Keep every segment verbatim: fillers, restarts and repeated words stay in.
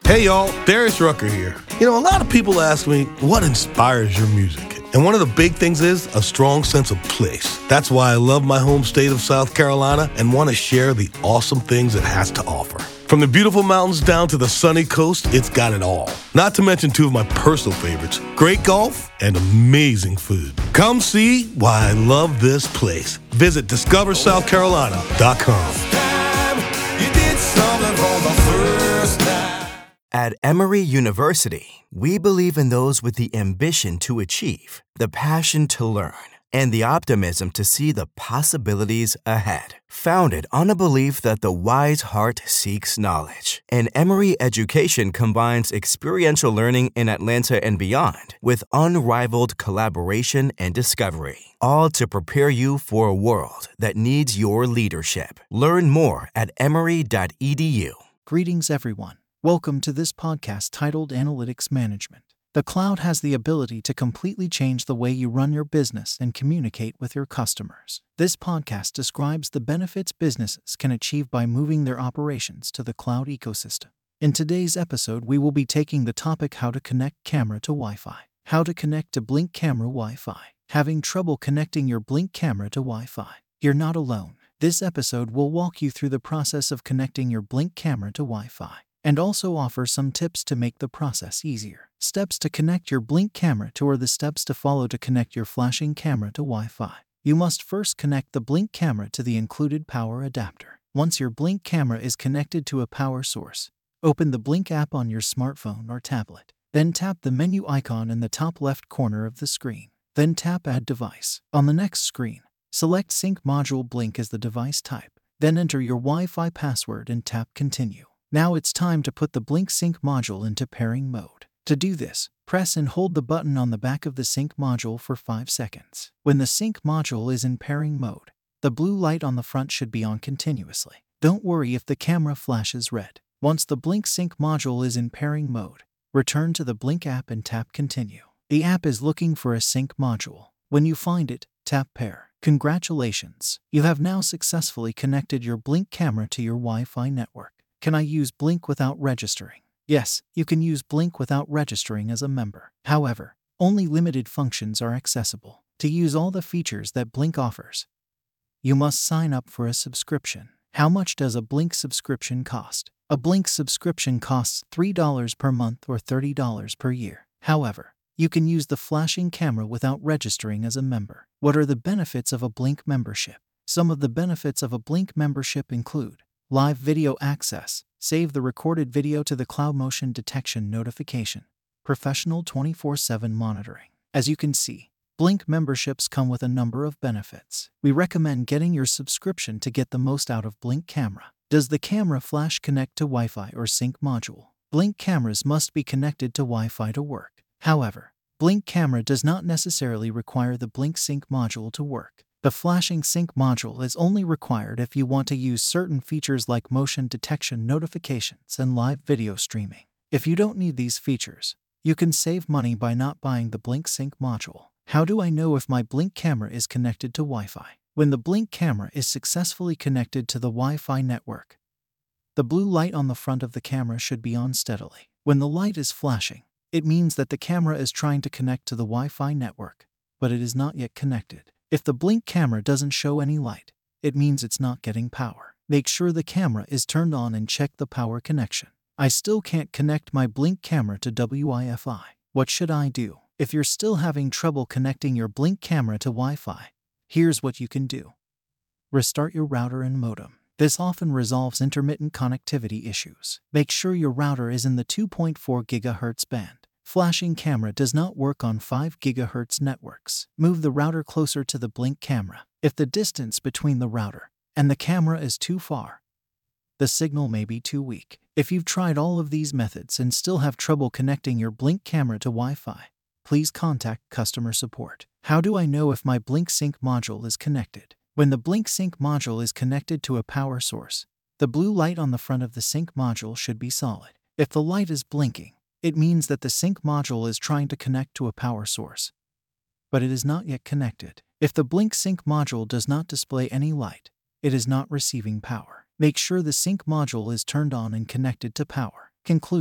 Hey y'all, Darius Rucker here. You know, a lot of people ask me, what inspires your music? And one of the big things is a strong sense of place. That's why I love my home state of South Carolina and want to share the awesome things it has to offer. From the beautiful mountains down to the sunny coast, it's got it all. Not to mention two of my personal favorites, great golf and amazing food. Come see why I love this place. Visit discover south carolina dot com. At Emory University, we believe in those with the ambition to achieve, the passion to learn, and the optimism to see the possibilities ahead. Founded on a belief that the wise heart seeks knowledge, and Emory education combines experiential learning in Atlanta and beyond with unrivaled collaboration and discovery, all to prepare you for a world that needs your leadership. Learn more at emory dot e d u. Greetings, everyone. Welcome to this podcast titled Analytics Management. The cloud has the ability to completely change the way you run your business and communicate with your customers. This podcast describes the benefits businesses can achieve by moving their operations to the cloud ecosystem. In today's episode, we will be taking the topic how to connect camera to Wi-Fi. How to connect to Blink Camera Wi-Fi. Having trouble connecting your Blink camera to Wi-Fi? You're not alone. This episode will walk you through the process of connecting your Blink camera to Wi-Fi, and also offer some tips to make the process easier. Steps to connect your Blink camera to or the steps to follow to connect your flashing camera to Wi-Fi. You must first connect the Blink camera to the included power adapter. Once your Blink camera is connected to a power source, open the Blink app on your smartphone or tablet. Then tap the menu icon in the top left corner of the screen. Then tap Add Device. On the next screen, select Sync Module Blink as the device type. Then enter your Wi-Fi password and tap Continue. Now it's time to put the Blink Sync module into pairing mode. To do this, press and hold the button on the back of the Sync module for five seconds. When the Sync module is in pairing mode, the blue light on the front should be on continuously. Don't worry if the camera flashes red. Once the Blink Sync module is in pairing mode, return to the Blink app and tap Continue. The app is looking for a Sync module. When you find it, tap Pair. Congratulations! You have now successfully connected your Blink camera to your Wi-Fi network. Can I use Blink without registering? Yes, you can use Blink without registering as a member. However, only limited functions are accessible. To use all the features that Blink offers, you must sign up for a subscription. How much does a Blink subscription cost? A Blink subscription costs three dollars per month or thirty dollars per year. However, you can use the flashing camera without registering as a member. What are the benefits of a Blink membership? Some of the benefits of a Blink membership include live video access, save the recorded video to the cloud motion detection notification, professional twenty-four seven monitoring. As you can see, Blink memberships come with a number of benefits. We recommend getting your subscription to get the most out of Blink camera. Does the camera flash connect to Wi-Fi or Sync module? Blink cameras must be connected to Wi-Fi to work. However, Blink camera does not necessarily require the Blink Sync module to work. The flashing Sync module is only required if you want to use certain features like motion detection notifications and live video streaming. If you don't need these features, you can save money by not buying the Blink Sync module. How do I know if my Blink camera is connected to Wi-Fi? When the Blink camera is successfully connected to the Wi-Fi network, the blue light on the front of the camera should be on steadily. When the light is flashing, it means that the camera is trying to connect to the Wi-Fi network, but it is not yet connected. If the Blink camera doesn't show any light, it means it's not getting power. Make sure the camera is turned on and check the power connection. I still can't connect my Blink camera to Wi-Fi. What should I do? If you're still having trouble connecting your Blink camera to Wi-Fi, here's what you can do. Restart your router and modem. This often resolves intermittent connectivity issues. Make sure your router is in the two point four gigahertz band. Flashing camera does not work on five gigahertz networks. Move the router closer to the Blink camera. If the distance between the router and the camera is too far, the signal may be too weak. If you've tried all of these methods and still have trouble connecting your Blink camera to Wi-Fi, please contact customer support. How do I know if my Blink Sync module is connected? When the Blink Sync module is connected to a power source, the blue light on the front of the Sync module should be solid. If the light is blinking, it means that the Sync module is trying to connect to a power source, but it is not yet connected. If the Blink Sync module does not display any light, it is not receiving power. Make sure the Sync module is turned on and connected to power. Conclusion: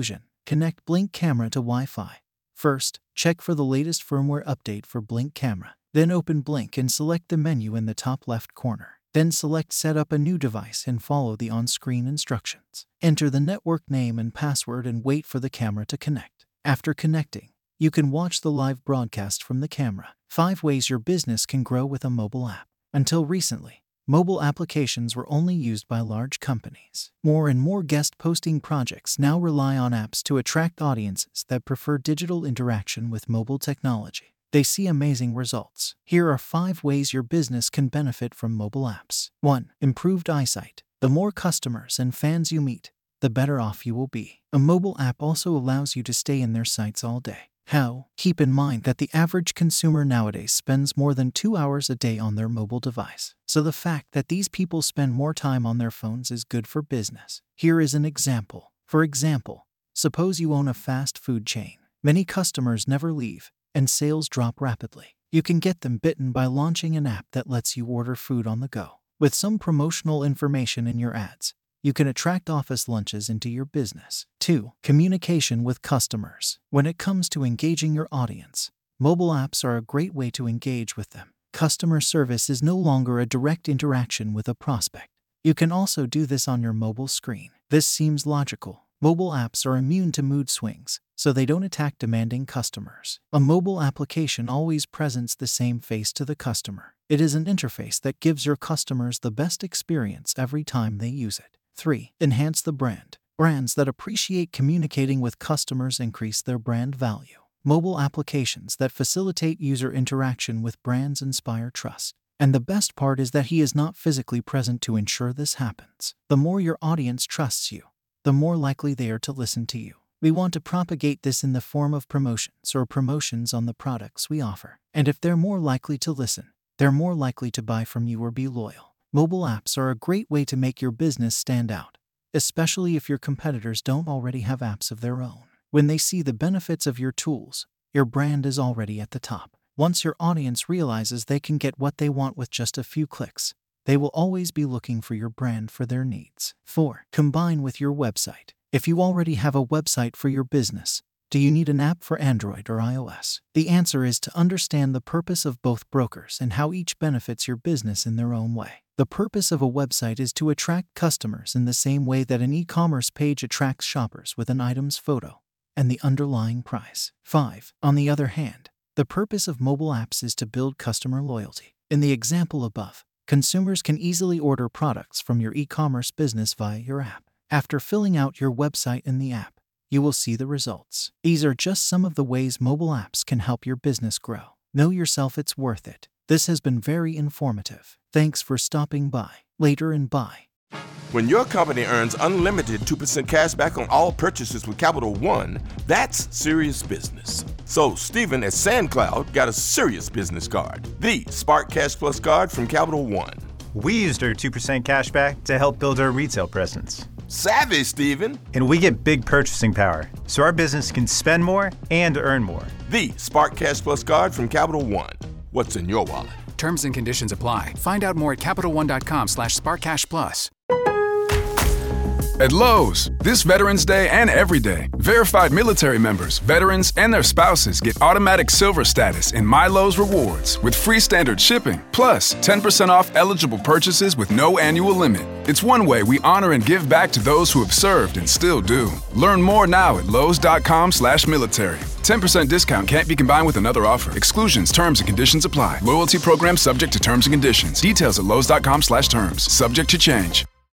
Connect Blink Camera to Wi-Fi. First, check for the latest firmware update for Blink Camera. Then open Blink and select the menu in the top left corner. Then select Set up a new device and follow the on-screen instructions. Enter the network name and password and wait for the camera to connect. After connecting, you can watch the live broadcast from the camera. Five ways your business can grow with a mobile app. Until recently, mobile applications were only used by large companies. More and more guest posting projects now rely on apps to attract audiences that prefer digital interaction with mobile technology. They see amazing results. Here are five ways your business can benefit from mobile apps. one. Improved eyesight. The more customers and fans you meet, the better off you will be. A mobile app also allows you to stay in their sites all day. How? Keep in mind that the average consumer nowadays spends more than two hours a day on their mobile device. So the fact that these people spend more time on their phones is good for business. Here is an example. For example, suppose you own a fast food chain. Many customers never leave, and sales drop rapidly. You can get them bitten by launching an app that lets you order food on the go. With some promotional information in your ads, you can attract office lunches into your business. two. Communication with customers. When it comes to engaging your audience, mobile apps are a great way to engage with them. Customer service is no longer a direct interaction with a prospect. You can also do this on your mobile screen. This seems logical. Mobile apps are immune to mood swings, so they don't attack demanding customers. A mobile application always presents the same face to the customer. It is an interface that gives your customers the best experience every time they use it. three. Enhance the brand. Brands that appreciate communicating with customers increase their brand value. Mobile applications that facilitate user interaction with brands inspire trust. And the best part is that he is not physically present to ensure this happens. The more your audience trusts you, the more likely they are to listen to you. We want to propagate this in the form of promotions or promotions on the products we offer. And if they're more likely to listen, they're more likely to buy from you or be loyal. Mobile apps are a great way to make your business stand out, especially if your competitors don't already have apps of their own. When they see the benefits of your tools, your brand is already at the top. Once your audience realizes they can get what they want with just a few clicks, they will always be looking for your brand for their needs. four. Combine with your website. If you already have a website for your business, do you need an app for Android or iOS? The answer is to understand the purpose of both brokers and how each benefits your business in their own way. The purpose of a website is to attract customers in the same way that an e-commerce page attracts shoppers with an item's photo and the underlying price. five. On the other hand, the purpose of mobile apps is to build customer loyalty. In the example above, consumers can easily order products from your e-commerce business via your app. After filling out your website in the app, you will see the results. These are just some of the ways mobile apps can help your business grow. Know yourself, it's worth it. This has been very informative. Thanks for stopping by. Later and bye. When your company earns unlimited two percent cash back on all purchases with Capital One, that's serious business. So Stephen at SandCloud got a serious business card, the Spark Cash Plus card from Capital One. We used our two percent cash back to help build our retail presence. Savvy, Stephen. And we get big purchasing power, so our business can spend more and earn more. The Spark Cash Plus card from Capital One. What's in your wallet? Terms and conditions apply. Find out more at CapitalOne.com slash SparkCashPlus. At Lowe's, this Veterans Day and every day, verified military members, veterans, and their spouses get automatic silver status in My Lowe's Rewards with free standard shipping, plus ten percent off eligible purchases with no annual limit. It's one way we honor and give back to those who have served and still do. Learn more now at Lowe's.com slash military. ten percent discount can't be combined with another offer. Exclusions, terms, and conditions apply. Loyalty program subject to terms and conditions. Details at Lowe's.com slash terms. Subject to change.